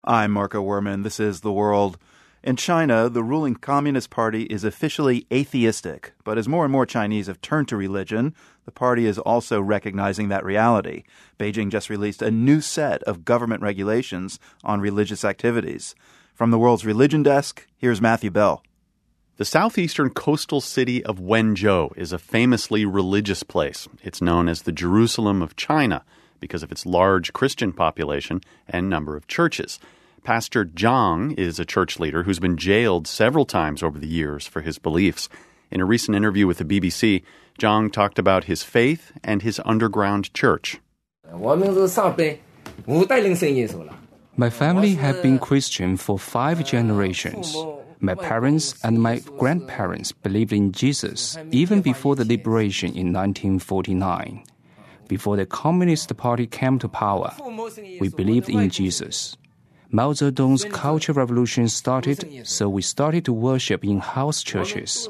I'm Marco Werman. This is The World. In China, the ruling Communist Party is officially atheistic, but as more and more Chinese have turned to religion, the party is also recognizing that reality. Beijing just released a new set of government regulations on religious activities. From The World's Religion Desk, here's Matthew Bell. The southeastern coastal city of Wenzhou is a famously religious place. It's known as the Jerusalem of China because of its large Christian population and number of churches. Pastor Zhang is a church leader who's been jailed several times over the years for his beliefs. In a recent interview with the BBC, Zhang talked about his faith and his underground church. My family have been Christian for 5 generations. My parents and my grandparents believed in Jesus even before the liberation in 1949. Before the Communist Party came to power, we believed in Jesus. Mao Zedong's Cultural Revolution started, so we started to worship in house churches.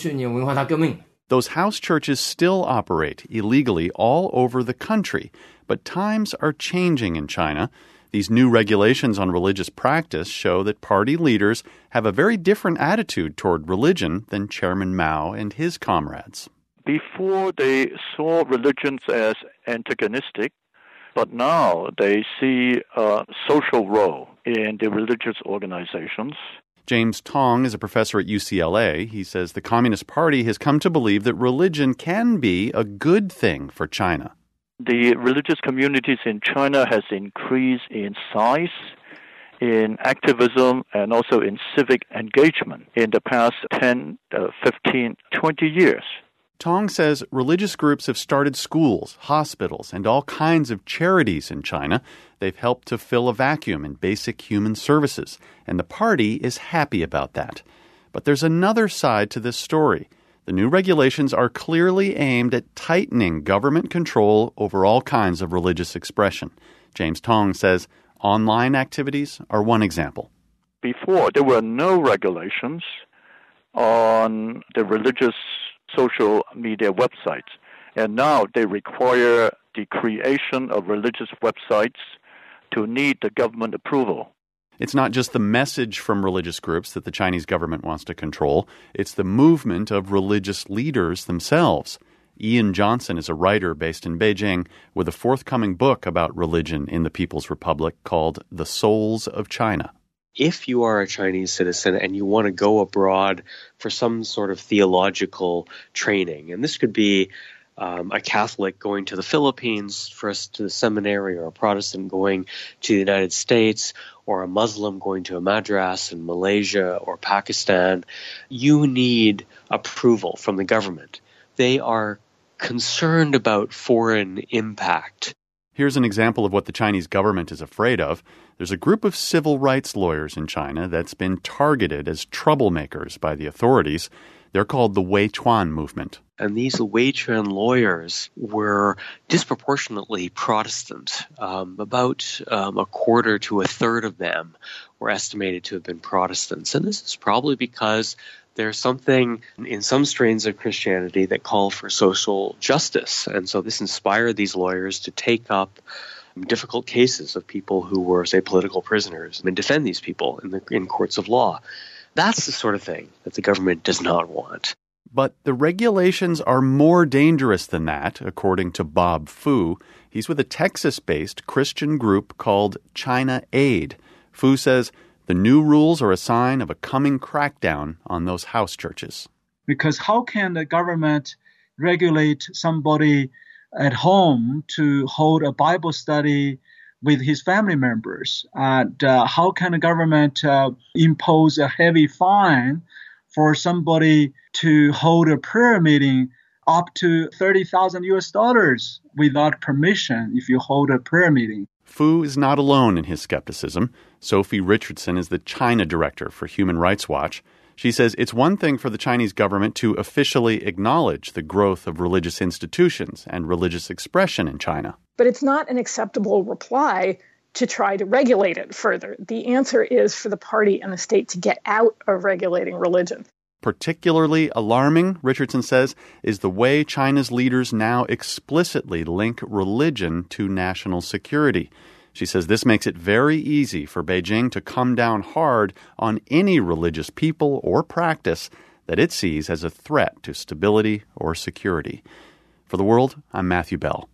Those house churches still operate illegally all over the country, but times are changing in China. These new regulations on religious practice show that party leaders have a very different attitude toward religion than Chairman Mao and his comrades. Before, they saw religions as antagonistic, but now they see a social role in the religious organizations. James Tong is a professor at UCLA. He says the Communist Party has come to believe that religion can be a good thing for China. The religious communities in China has increased in size, in activism, and also in civic engagement in the past 10, 15, 20 years. Tong says religious groups have started schools, hospitals, and all kinds of charities in China. They've helped to fill a vacuum in basic human services, and the party is happy about that. But there's another side to this story. The new regulations are clearly aimed at tightening government control over all kinds of religious expression. James Tong says online activities are one example. Before, there were no regulations on the religious social media websites, and now they require the creation of religious websites to need the government approval. It's not just the message from religious groups that the Chinese government wants to control. It's the movement of religious leaders themselves. Ian Johnson is a writer based in Beijing with a forthcoming book about religion in the People's Republic called The Souls of China. If you are a Chinese citizen and you want to go abroad for some sort of theological training, and this could be a Catholic going to the Philippines first to the seminary, or a Protestant going to the United States, or a Muslim going to a madras in Malaysia or Pakistan, you need approval from the government. They are concerned about foreign impact. Here's an example of what the Chinese government is afraid of. There's a group of civil rights lawyers in China that's been targeted as troublemakers by the authorities. They're called the Weichuan movement. And these Weichuan lawyers were disproportionately Protestant. About a quarter to a third of them were estimated to have been Protestants. And this is probably because there's something in some strains of Christianity that call for social justice. And so this inspired these lawyers to take up difficult cases of people who were, say, political prisoners and defend these people in courts of law. That's the sort of thing that the government does not want. But the regulations are more dangerous than that, according to Bob Fu. He's with a Texas-based Christian group called China Aid. Fu says the new rules are a sign of a coming crackdown on those house churches. Because how can the government regulate somebody at home to hold a Bible study with his family members? And how can the government impose a heavy fine for somebody to hold a prayer meeting up to $30,000 without permission if you hold a prayer meeting? Fu is not alone in his skepticism. Sophie Richardson is the China director for Human Rights Watch. She says it's one thing for the Chinese government to officially acknowledge the growth of religious institutions and religious expression in China. But it's not an acceptable reply to try to regulate it further. The answer is for the party and the state to get out of regulating religion. Particularly alarming, Richardson says, is the way China's leaders now explicitly link religion to national security. She says this makes it very easy for Beijing to come down hard on any religious people or practice that it sees as a threat to stability or security. For The World, I'm Matthew Bell.